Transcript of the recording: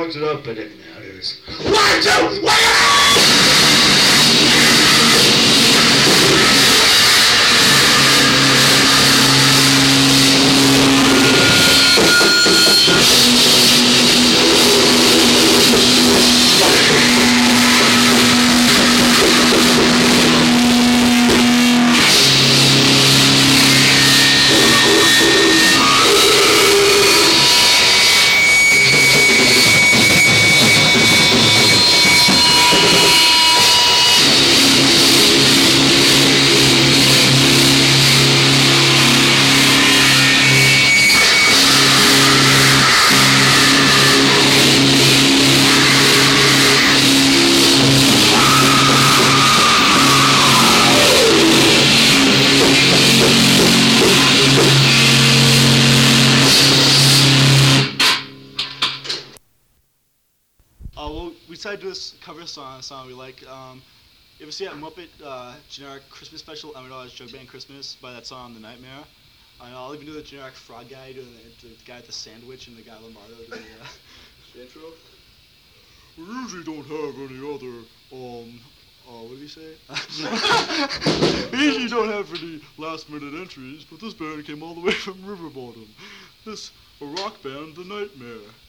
fucked it up, but there it is. 1, 2, We decided to do this cover song we like. You ever see that Muppet generic Christmas special, $100 Jug Band Christmas, by that song The Nightmare? I'll even do the generic frog guy doing the guy at the sandwich and the guy Lombardo doing the intro. We usually don't have any other, what did he say? We usually don't have any last minute entries, but this band came all the way from River Bottom. This, a rock band, The Nightmare.